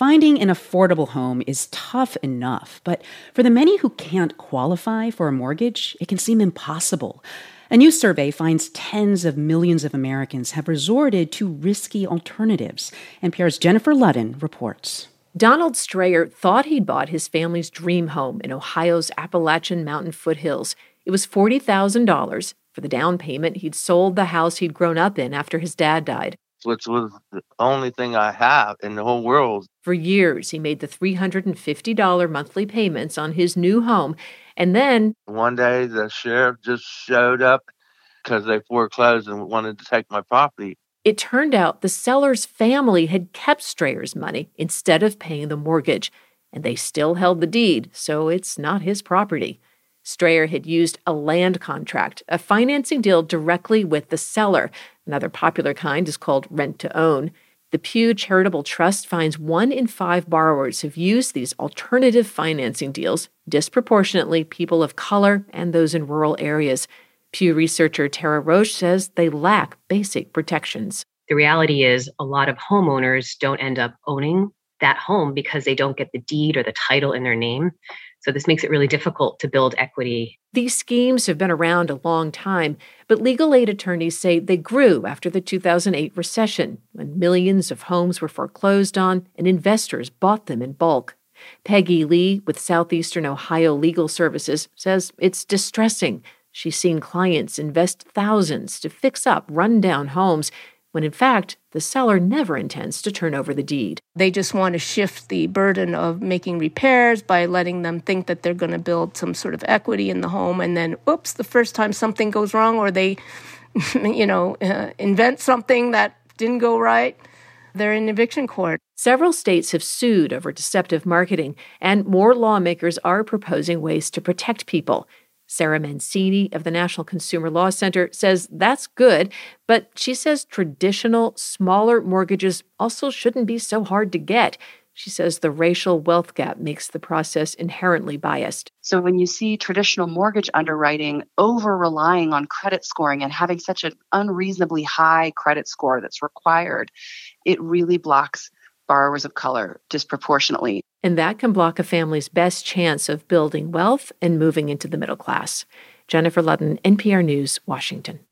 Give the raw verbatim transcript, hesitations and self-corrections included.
finding an affordable home is tough enough, but for the many who can't qualify for a mortgage, it can seem impossible. A new survey finds tens of millions of Americans have resorted to risky alternatives. N P R's Jennifer Ludden reports. Donald Strayer thought he'd bought his family's dream home in Ohio's Appalachian Mountain foothills. It was forty thousand dollars. For the down payment, he'd sold the house he'd grown up in after his dad died. Which was the only thing I have in the whole world. For years, he made the three hundred fifty dollars monthly payments on his new home. And then one day, the sheriff just showed up because they foreclosed and wanted to take my property. It turned out the seller's family had kept Strayer's money instead of paying the mortgage, and they still held the deed, so it's not his property. Strayer had used a land contract, a financing deal directly with the seller. Another popular kind is called rent-to-own. The Pew Charitable Trust finds one in five borrowers have used these alternative financing deals, disproportionately people of color and those in rural areas. Pew researcher Tara Roche says they lack basic protections. The reality is a lot of homeowners don't end up owning that home because they don't get the deed or the title in their name. So this makes it really difficult to build equity. These schemes have been around a long time, but legal aid attorneys say they grew after the two thousand eight recession, when millions of homes were foreclosed on and investors bought them in bulk. Peggy Lee with Southeastern Ohio Legal Services says it's distressing. She's seen clients invest thousands to fix up rundown homes, when in fact, the seller never intends to turn over the deed. They just want to shift the burden of making repairs by letting them think that they're going to build some sort of equity in the home. And then, oops, the first time something goes wrong or they, you know, uh, invent something that didn't go right, they're in eviction court. Several states have sued over deceptive marketing, and more lawmakers are proposing ways to protect people. Sarah Mancini of the National Consumer Law Center says that's good, but she says traditional, smaller mortgages also shouldn't be so hard to get. She says the racial wealth gap makes the process inherently biased. So when you see traditional mortgage underwriting over-relying on credit scoring and having such an unreasonably high credit score that's required, it really blocks borrowers of color disproportionately. And that can block a family's best chance of building wealth and moving into the middle class. Jennifer Ludden, N P R News, Washington.